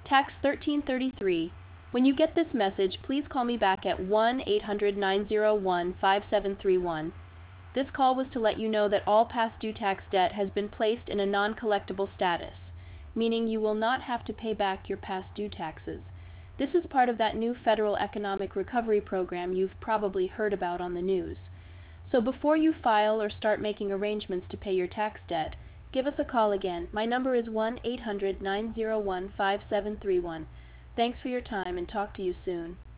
Tax 1333. When you get this message, please call me back at 1-800-901-5731. This call was to let you know that all past due tax debt has been placed in a non-collectible status, meaning you will not have to pay back your past due taxes. This is part of that new federal economic recovery program you've probably heard about on the news. So before you file or start making arrangements to pay your tax debt, give us a call again. My number is 1-800-901-5731. Thanks for your time and talk to you soon.